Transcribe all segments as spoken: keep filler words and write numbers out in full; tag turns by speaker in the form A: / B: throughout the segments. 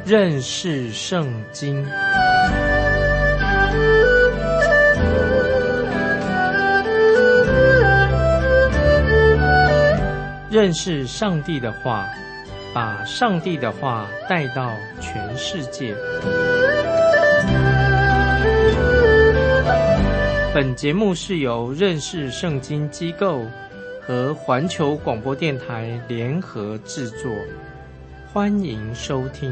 A: 认识圣经。认识上帝的话，把上帝的话带到全世界。本节目是由认识圣经机构和环球广播电台联合制作，欢迎收听。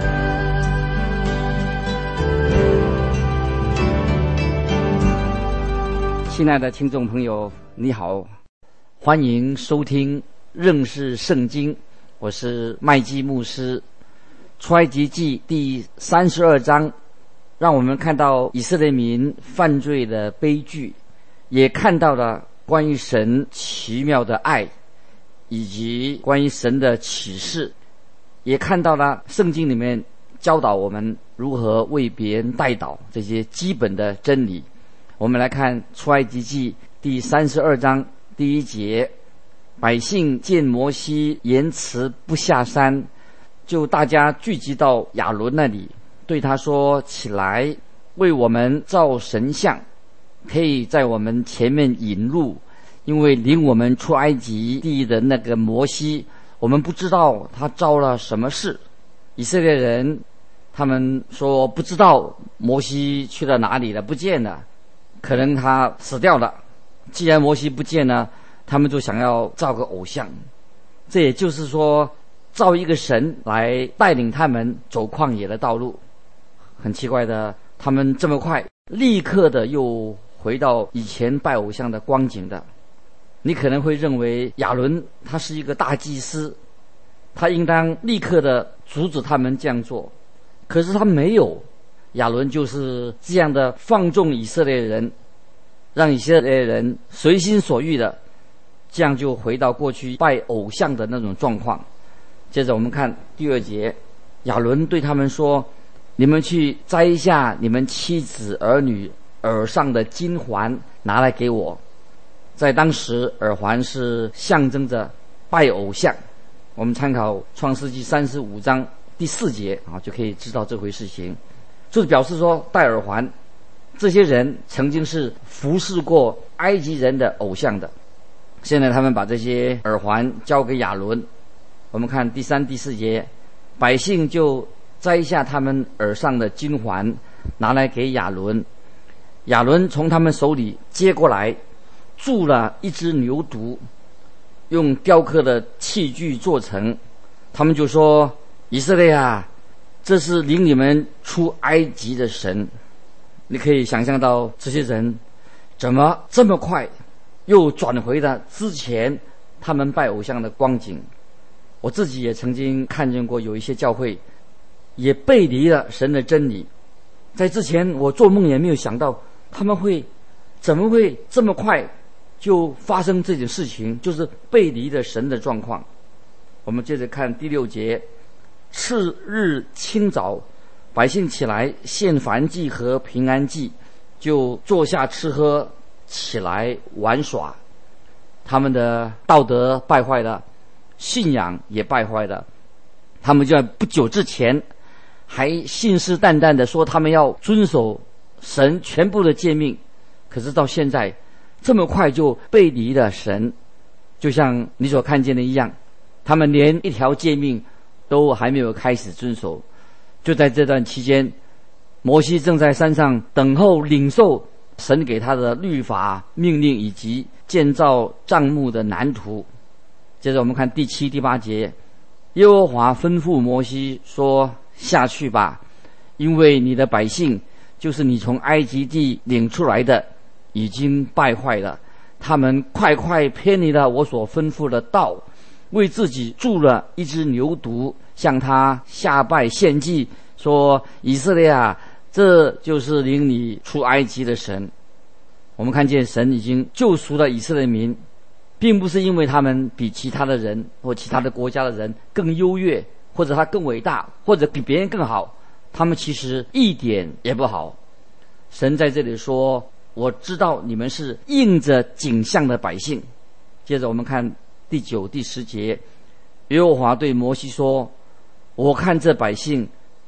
B: 亲爱的听众朋友，你好，欢迎收听认识圣经，我是麦基牧师。出埃及记第三十二章让我们看到以色列民犯罪的悲剧，也看到了关于神奇妙的爱，以及关于神的启示，也看到了圣经里面教导我们如何为别人代祷这些基本的真理。我们来看出埃及记第三十二章第一节，百姓见摩西言辞不下山，就大家聚集到亚伦那里，对他说，起来，为我们造神像，可以在我们前面引路，因为领我们出埃及地的那个摩西，我们不知道他遭了什么事。以色列人他们说不知道摩西去了哪里了，不见了，可能他死掉了。既然摩西不见了，他们就想要造个偶像，这也就是说造一个神来带领他们走旷野的道路。很奇怪的，他们这么快立刻的又回到以前拜偶像的光景的。你可能会认为亚伦他是一个大祭司，他应当立刻的阻止他们这样做，可是他没有。亚伦就是这样的放纵以色列人，让以色列人随心所欲的，这样就回到过去拜偶像的那种状况。接着我们看第二节，亚伦对他们说，你们去摘下你们妻子儿女耳上的金环拿来给我。在当时耳环是象征着拜偶像，我们参考创世纪三十五章第四节啊，就可以知道这回事情。就是表示说戴耳环，这些人曾经是服侍过埃及人的偶像的，现在他们把这些耳环交给亚伦。我们看第三第四节，百姓就摘下他们耳上的金环拿来给亚伦，亚伦从他们手里接过来，铸了一只牛犊，用雕刻的器具做成。他们就说，以色列啊，这是领你们出埃及的神。你可以想象到这些人怎么这么快又转回了之前他们拜偶像的光景。我自己也曾经看见过有一些教会也背离了神的真理，在之前我做梦也没有想到他们会怎么会这么快就发生这件事情，就是背离了神的状况。我们接着看第六节，次日清早，百姓起来献燔祭和平安祭，就坐下吃喝，起来玩耍。他们的道德败坏了，信仰也败坏了。他们就在不久之前还信誓旦旦的说他们要遵守神全部的诫命，可是到现在这么快就背离了神，就像你所看见的一样，他们连一条诫命都还没有开始遵守。就在这段期间，摩西正在山上等候领受神给他的律法命令以及建造帐幕的蓝图。接着我们看第七第八节，耶和华吩咐摩西说，下去吧，因为你的百姓就是你从埃及地领出来的已经败坏了，他们快快偏离了我所吩咐的道，为自己铸了一只牛犊，向他下拜献祭，说，以色列啊，这就是领你出埃及的神。我们看见神已经救赎了以色列民，并不是因为他们比其他的人或其他的国家的人更优越，或者他更伟大，或者比别人更好，他们其实一点也不好。神在这里说，我知道你们是应着景象的百姓。接着我们看第九第十节，耶和华对摩西说，我看这百姓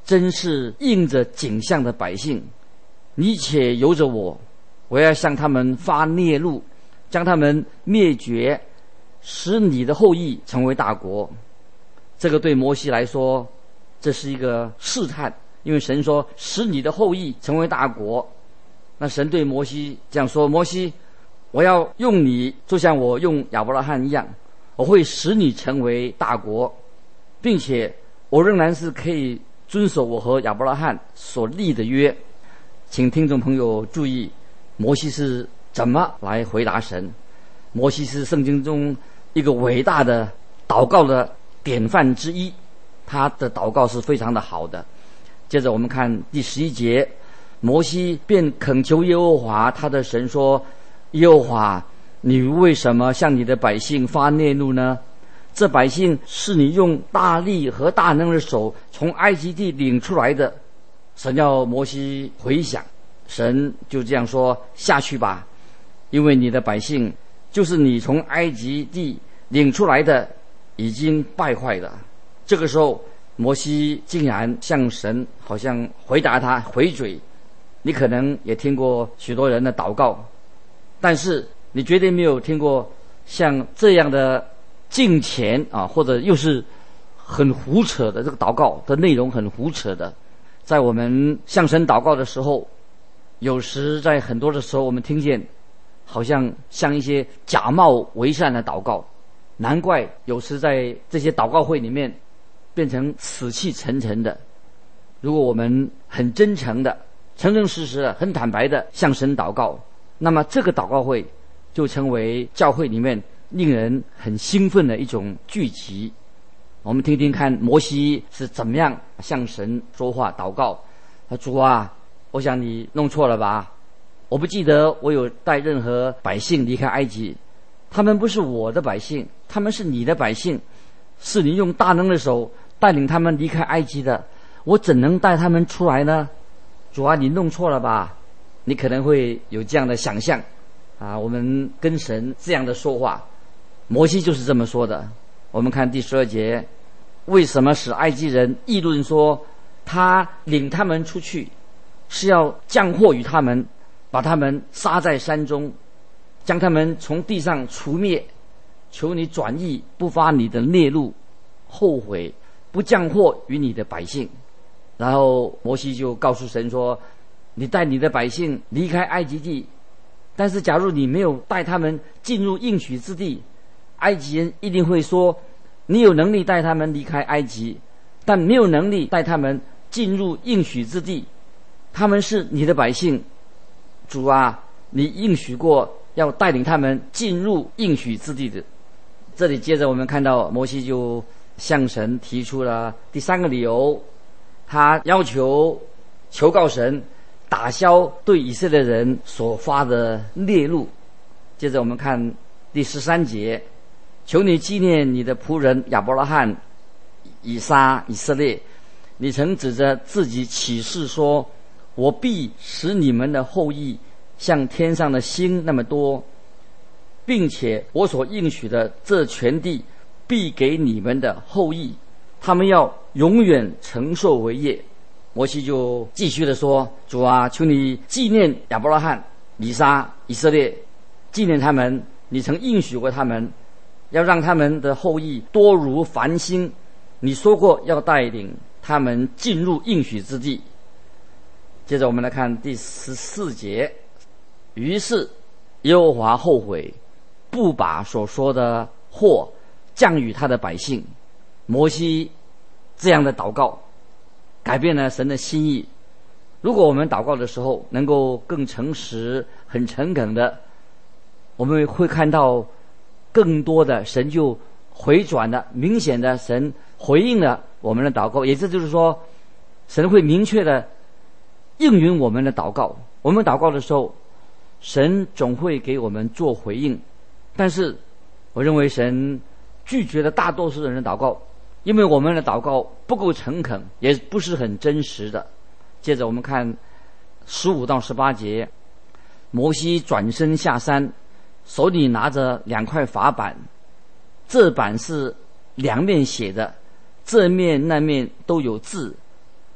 B: 真是应着景象的百姓，你且由着我，我要向他们发烈怒，将他们灭绝，使你的后裔成为大国。这个对摩西来说，这是一个试探，因为神说使你的后裔成为大国。那神对摩西这样说：摩西，我要用你，就像我用亚伯拉罕一样，我会使你成为大国，并且我仍然是可以遵守我和亚伯拉罕所立的约。请听众朋友注意，摩西是怎么来回答神。摩西是圣经中一个伟大的祷告的典范之一，他的祷告是非常的好的。接着我们看第十一节，摩西便恳求耶和华他的神说：耶和华，你为什么向你的百姓发烈怒呢？这百姓是你用大力和大能的手从埃及地领出来的。神要摩西回想，神就这样说：下去吧，因为你的百姓就是你从埃及地领出来的，已经败坏了。这个时候摩西竟然向神好像回答他回嘴。你可能也听过许多人的祷告，但是你绝对没有听过像这样的敬虔啊，或者又是很胡扯的，这个祷告的内容很胡扯的。在我们向神祷告的时候，有时在很多的时候我们听见好像像一些假冒为善的祷告，难怪有时在这些祷告会里面变成死气沉沉的。如果我们很真诚的诚诚实实的很坦白的向神祷告，那么这个祷告会就成为教会里面令人很兴奋的一种聚集。我们听听看摩西是怎么样向神说话祷告。他主啊，我想你弄错了吧，我不记得我有带任何百姓离开埃及，他们不是我的百姓，他们是你的百姓，是你用大能的手带领他们离开埃及的，我怎能带他们出来呢？主啊，你弄错了吧？你可能会有这样的想象啊，我们跟神这样的说话，摩西就是这么说的。我们看第十二节，为什么使埃及人议论说他领他们出去是要降祸于他们，把他们杀在山中，将他们从地上除灭？求你转意，不发你的烈怒，后悔不降祸于你的百姓。然后摩西就告诉神说，你带你的百姓离开埃及地，但是假如你没有带他们进入应许之地，埃及人一定会说，你有能力带他们离开埃及，但没有能力带他们进入应许之地。他们是你的百姓，主啊，你应许过要带领他们进入应许之地的。这里接着我们看到摩西就向神提出了第三个理由，他要求求告神打消对以色列人所发的烈怒。接着我们看第十三节，求你纪念你的仆人亚伯拉罕、以撒、以色列，你曾指着自己起誓说，我必使你们的后裔像天上的星那么多，并且我所应许的这全地必给你们的后裔，他们要永远承受为业。摩西就继续的说，主啊，求你纪念亚伯拉罕、以撒、以色列，纪念他们，你曾应许过他们，要让他们的后裔多如繁星，你说过要带领他们进入应许之地。接着我们来看第十四节，于是耶和华后悔，不把所说的祸降与他的百姓。摩西这样的祷告改变了神的心意。如果我们祷告的时候能够更诚实、很诚恳的，我们会看到更多的神就回转的、明显的神回应了我们的祷告，也就是说，神会明确的应允我们的祷告。我们祷告的时候，神总会给我们做回应，但是我认为神拒绝了大多数人的祷告，因为我们的祷告不够诚恳，也不是很真实的。接着我们看十五到十八节，摩西转身下山，手里拿着两块法板，这板是两面写的，这面那面都有字。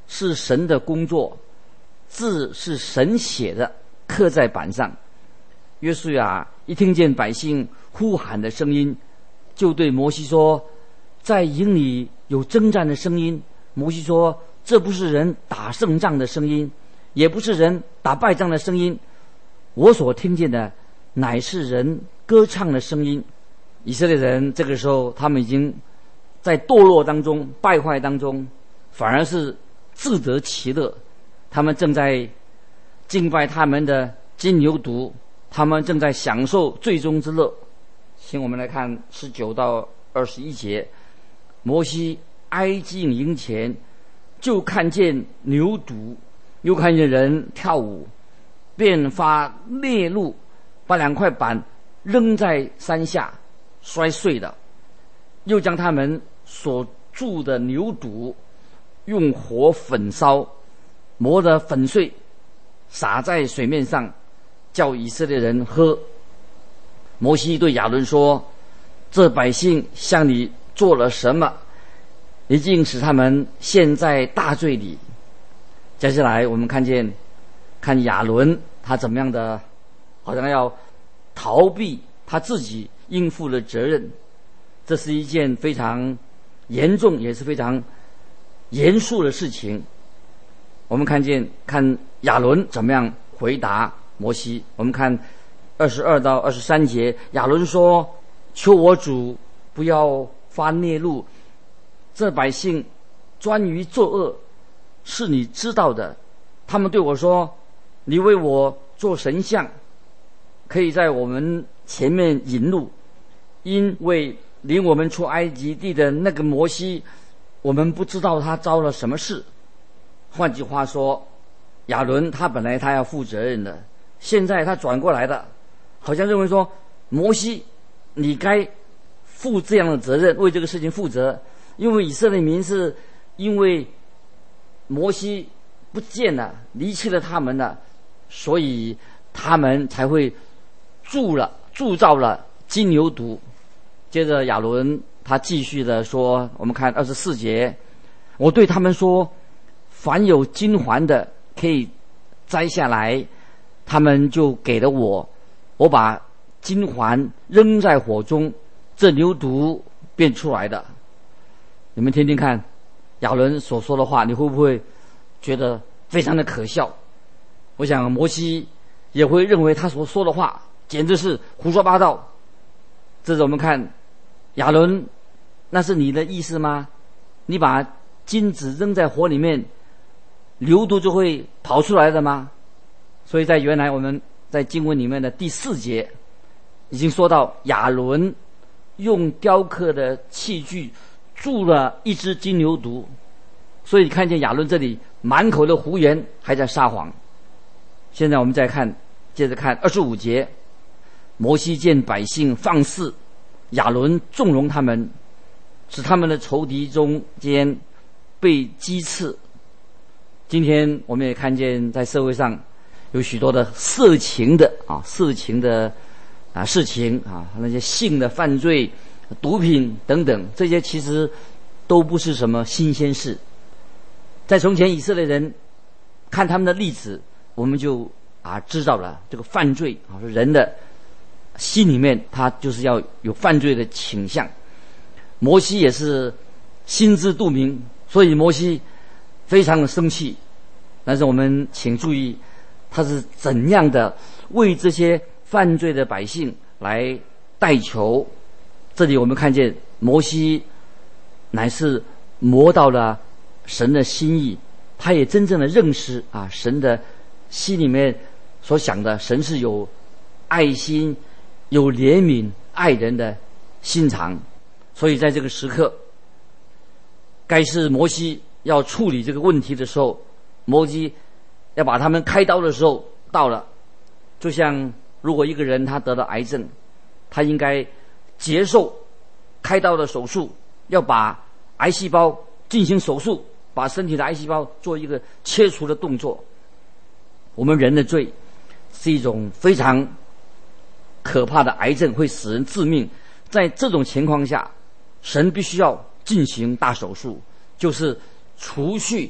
B: 是神的工作，字是神写的，刻在板上。约书亚一听见百姓呼喊的声音，就对摩西说，在营里有征战的声音。摩西说，这不是人打胜仗的声音，也不是人打败仗的声音，我所听见的乃是人歌唱的声音。以色列人这个时候，他们已经在堕落当中，败坏当中，反而是自得其乐。他们正在敬拜他们的金牛犊，他们正在享受最终之乐。请我们来看十九到二十一节。摩西挨近营前，就看见牛犊，又看见人跳舞，便发烈怒，把两块板扔在山下，摔碎了。又将他们所铸的牛犊用火焚烧，磨得粉碎，撒在水面上，叫以色列人喝。摩西对亚伦说，这百姓向你做了什么？已经使他们陷在大罪里。接下来我们看见看亚伦他怎么样的，好像要逃避他自己应负的责任。这是一件非常严重也是非常严肃的事情。我们看见看亚伦怎么样回答摩西。我们看二十二到二十三节，亚伦说，求我主不要发烈怒，这百姓专于作恶，是你知道的。他们对我说，你为我做神像，可以在我们前面引路，因为领我们出埃及地的那个摩西，我们不知道他遭了什么事。换句话说，亚伦他本来他要负责任的，现在他转过来的，好像认为说，摩西你该负这样的责任，为这个事情负责。因为以色列民是因为摩西不见了，离弃了他们了，所以他们才会铸了铸造了金牛犊。接着亚伦他继续的说，我们看二十四节，我对他们说，凡有金环的可以摘下来，他们就给了我，我把金环扔在火中，这牛犊变出来的。你们听听看亚伦所说的话，你会不会觉得非常的可笑？我想摩西也会认为他所说的话简直是胡说八道。这是我们看亚伦，那是你的意思吗？你把金子扔在火里面，牛犊就会跑出来的吗？所以在原来我们在经文里面的第四节已经说到，亚伦用雕刻的器具铸了一只金牛犊。所以看见亚伦这里满口的胡言，还在撒谎。现在我们再看，接着看二十五节，摩西见百姓放肆，亚伦纵容他们，使他们的仇敌中间被击刺。今天我们也看见在社会上有许多的色情的啊色情的啊事情啊，那些性的犯罪、毒品等等，这些其实都不是什么新鲜事。在从前以色列人看他们的例子，我们就啊知道了这个犯罪啊，说人的心里面他就是要有犯罪的倾向。摩西也是心知肚明，所以摩西非常的生气。但是我们请注意，他是怎样的为这些犯罪的百姓来代求。这里我们看见摩西乃是摸到了神的心意，他也真正的认识啊神的心里面所想的，神是有爱心、有怜悯、爱人的心肠。所以在这个时刻，该是摩西要处理这个问题的时候，摩西要把他们开刀的时候到了。就像如果一个人他得了癌症，他应该接受开刀的手术，要把癌细胞进行手术，把身体的癌细胞做一个切除的动作。我们人的罪是一种非常可怕的癌症，会使人致命。在这种情况下，神必须要进行大手术，就是除去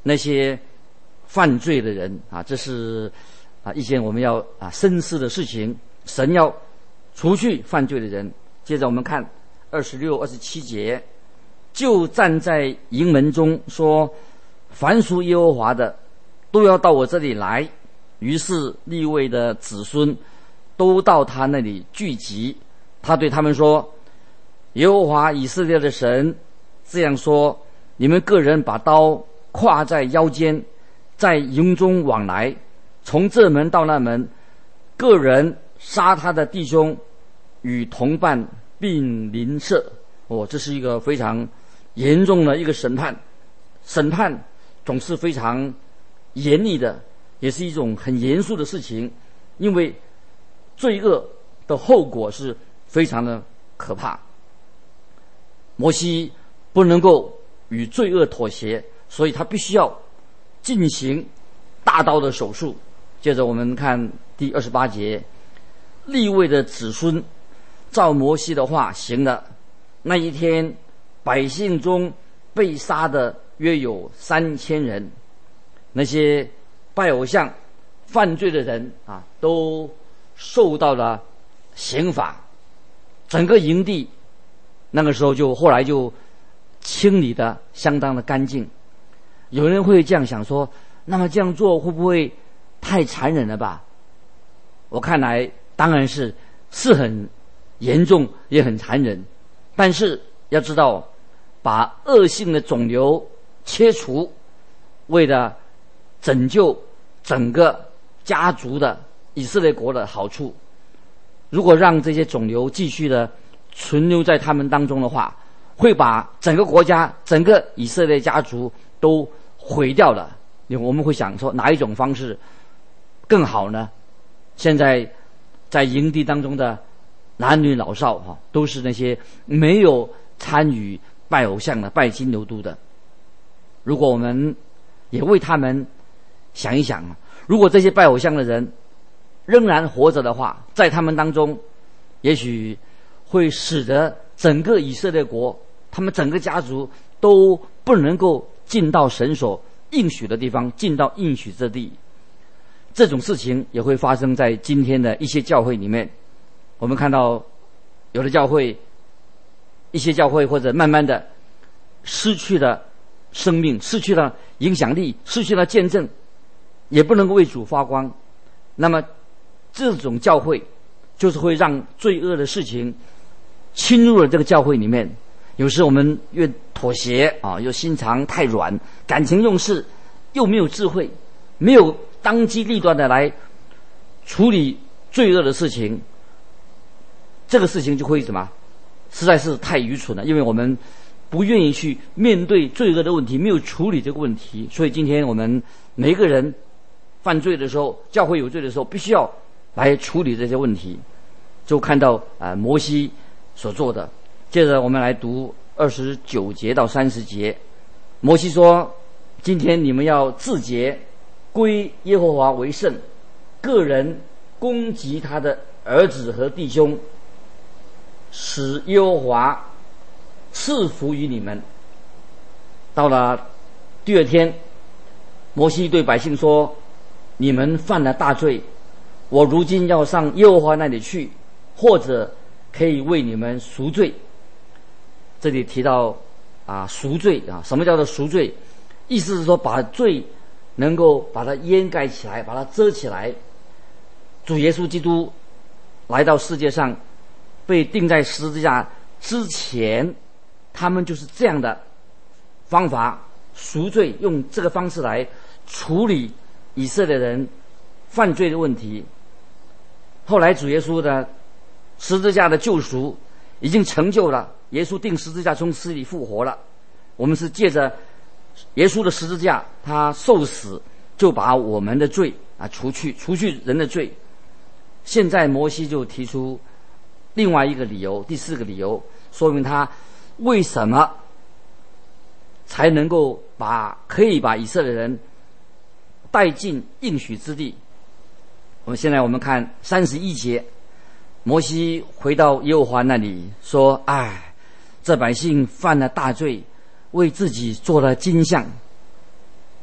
B: 那些犯罪的人啊，这是啊一件我们要啊深思的事情。神要除去犯罪的人。接着我们看二十六、二十七节，就站在营门中说：凡属耶和华的，都要到我这里来。于是利未的子孙都到他那里聚集。他对他们说：耶和华以色列的神这样说：你们个人把刀挎在腰间，在营中往来，从这门到那门，个人杀他的弟兄与同伴并邻舍。哦，这是一个非常严重的一个审判。审判总是非常严厉的，也是一种很严肃的事情，因为罪恶的后果是非常的可怕。摩西不能够与罪恶妥协，所以他必须要进行大刀的手术。接着我们看第二十八节，利未的子孙照摩西的话行了。那一天，百姓中被杀的约有三千人。那些拜偶像、犯罪的人啊，都受到了刑罚。整个营地那个时候就后来就清理的相当的干净。有人会这样想说，那么这样做会不会太残忍了吧？我看来当然是是很严重也很残忍，但是要知道，把恶性的肿瘤切除，为了拯救整个家族的以色列国的好处。如果让这些肿瘤继续的存留在他们当中的话，会把整个国家、整个以色列家族都毁掉了。我们会想说，哪一种方式更好呢？现在在营地当中的男女老少哈，都是那些没有参与拜偶像的、拜金牛犊的。如果我们也为他们想一想，如果这些拜偶像的人仍然活着的话，在他们当中，也许会使得整个以色列国，他们整个家族都不能够进到神所应许的地方，进到应许之地。这种事情也会发生在今天的一些教会里面。我们看到有的教会，一些教会或者慢慢的失去了生命，失去了影响力，失去了见证，也不能够为主发光。那么这种教会就是会让罪恶的事情侵入了这个教会里面。有时我们越妥协啊，又心肠太软，感情用事，又没有智慧，没有当机立断的来处理罪恶的事情，这个事情就会什么？实在是太愚蠢了，因为我们不愿意去面对罪恶的问题，没有处理这个问题。所以今天我们每一个人犯罪的时候，教会有罪的时候，必须要来处理这些问题。就看到啊、呃、摩西所做的。接着我们来读二十九节到三十节。摩西说：今天你们要自洁，归耶和华为圣，个人攻击他的儿子和弟兄，使耶和华赐福于你们。到了第二天，摩西对百姓说：你们犯了大罪，我如今要上耶和华那里去，或者可以为你们赎罪。这里提到啊赎罪啊，什么叫做赎罪？意思是说把罪能够把它掩盖起来，把它遮起来。主耶稣基督来到世界上，被钉在十字架之前，他们就是这样的方法赎罪，用这个方式来处理以色列人犯罪的问题。后来主耶稣的十字架的救赎已经成就了，耶稣钉十字架从死里复活了。我们是借着耶稣的十字架，他受死就把我们的罪啊除去，除去人的罪。现在摩西就提出另外一个理由，第四个理由，说明他为什么才能够把可以把以色列人带进应许之地。我们现在我们看三十一节，摩西回到耶和华那里说：哎，这百姓犯了大罪，为自己做了金像。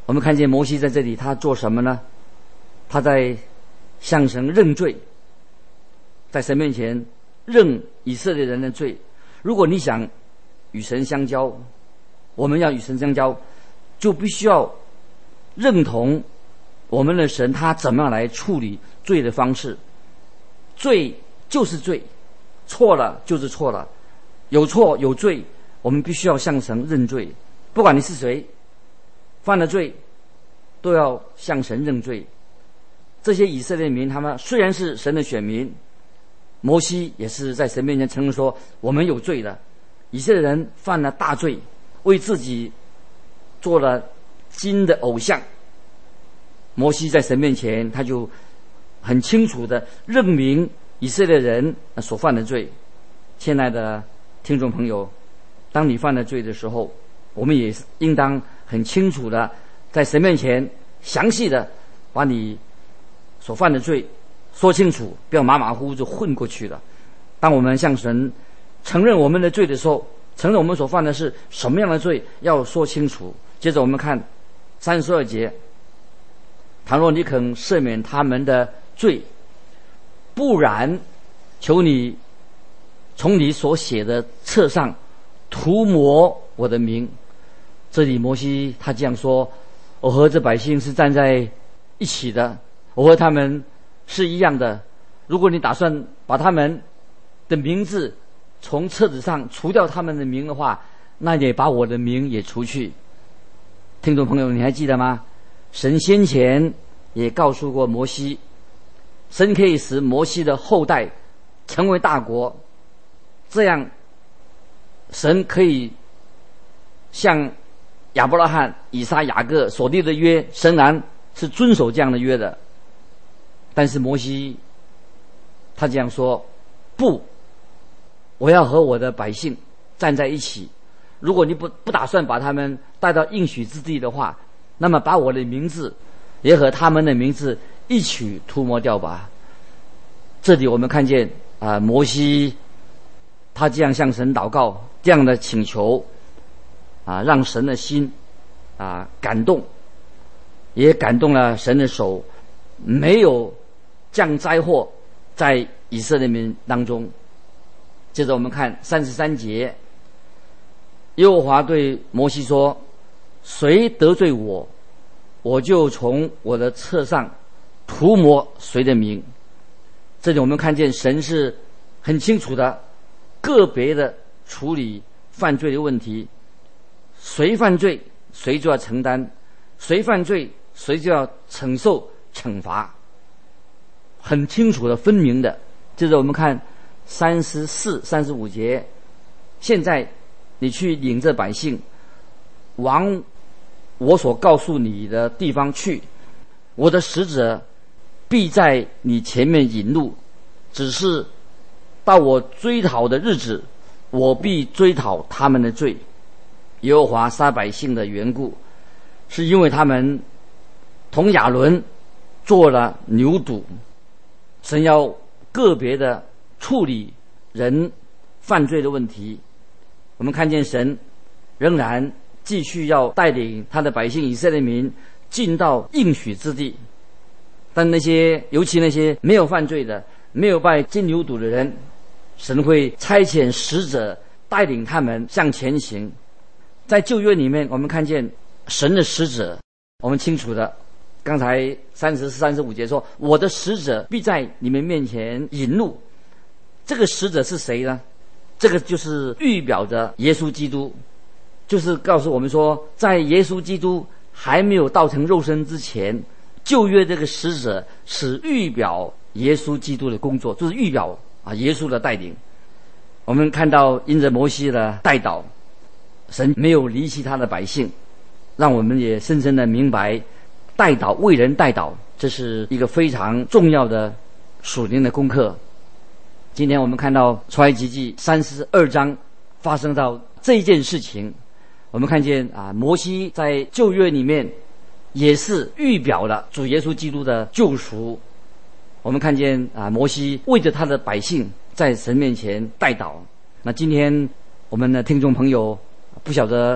B: 我们看见摩西在这里，他做什么呢？他在向神认罪，在神面前认以色列人的罪。如果你想与神相交，我们要与神相交，就必须要认同我们的神他怎么样来处理罪的方式。罪就是罪，错了就是错了，有错有罪，我们必须要向神认罪。不管你是谁，犯了罪都要向神认罪。这些以色列民他们虽然是神的选民，摩西也是在神面前承认说我们有罪的。以色列人犯了大罪，为自己做了金的偶像。摩西在神面前他就很清楚地认明以色列人所犯的罪。亲爱的听众朋友，当你犯了罪的时候，我们也应当很清楚地在神面前详细的把你所犯的罪说清楚，不要马马虎虎就混过去了。当我们向神承认我们的罪的时候，承认我们所犯的是什么样的罪，要说清楚。接着我们看三十二节，倘若你肯赦免他们的罪，不然求你从你所写的册上涂抹我的名。这里摩西他这样说，我和这百姓是站在一起的，我和他们是一样的。如果你打算把他们的名字从册子上除掉他们的名的话，那也把我的名也除去。听众朋友，你还记得吗？神先前也告诉过摩西，神可以使摩西的后代成为大国，这样神可以向亚伯拉罕、以撒、雅各所立的约，神然是遵守这样的约的。但是摩西他这样说，不，我要和我的百姓站在一起。如果你不不打算把他们带到应许之地的话，那么把我的名字也和他们的名字一起涂抹掉吧。这里我们看见啊、呃，摩西他这样向神祷告，这样的请求啊，让神的心啊感动，也感动了神的手，没有降灾祸在以色列民当中。接着我们看三十三节，耶和华对摩西说，谁得罪我，我就从我的册上涂抹谁的名。这里我们看见神是很清楚的个别的处理犯罪的问题，谁犯罪谁就要承担，谁犯罪谁就要承受惩罚，很清楚的分明的。接着我们看三十四、三十五节，现在你去领着百姓往我所告诉你的地方去，我的使者必在你前面引路，只是到我追讨的日子，我必追讨他们的罪。耶和华杀百姓的缘故，是因为他们同亚伦做了牛犊。神要个别的处理人犯罪的问题。我们看见神仍然继续要带领他的百姓以色列民进到应许之地，但那些尤其那些没有犯罪的、没有拜金牛犊的人，神会差遣使者带领他们向前行。在旧约里面，我们看见神的使者，我们清楚的，刚才三十四、三十五节说，我的使者必在你们面前引路。这个使者是谁呢？这个就是预表着耶稣基督，就是告诉我们说，在耶稣基督还没有道成肉身之前，旧约这个使者是预表耶稣基督的工作，就是预表啊耶稣的带领。我们看到因着摩西的代祷，神没有离弃他的百姓，让我们也深深的明白，代祷为人代祷，这是一个非常重要的属灵的功课。今天我们看到出埃及记三十二章发生到这一件事情，我们看见啊，摩西在旧约里面也是预表了主耶稣基督的救赎。我们看见啊，摩西为着他的百姓在神面前代祷。那今天我们的听众朋友不晓得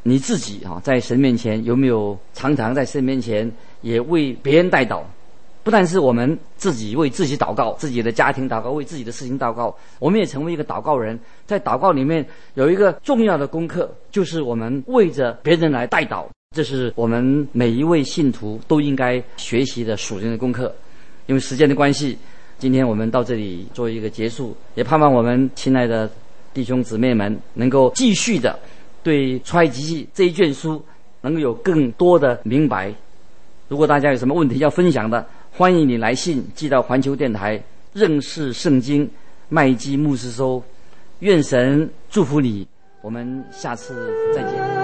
B: 你自己啊，在神面前有没有常常在神面前也为别人代祷？不但是我们自己为自己祷告，自己的家庭祷告，为自己的事情祷告，我们也成为一个祷告人。在祷告里面有一个重要的功课，就是我们为着别人来代祷，这是我们每一位信徒都应该学习的属灵的功课。因为时间的关系，今天我们到这里做一个结束，也盼望我们亲爱的弟兄姊妹们能够继续的对出埃及记这一卷书能够有更多的明白。如果大家有什么问题要分享的，欢迎你来信寄到环球电台认识圣经麦基牧师收。愿神祝福你，我们下次再见。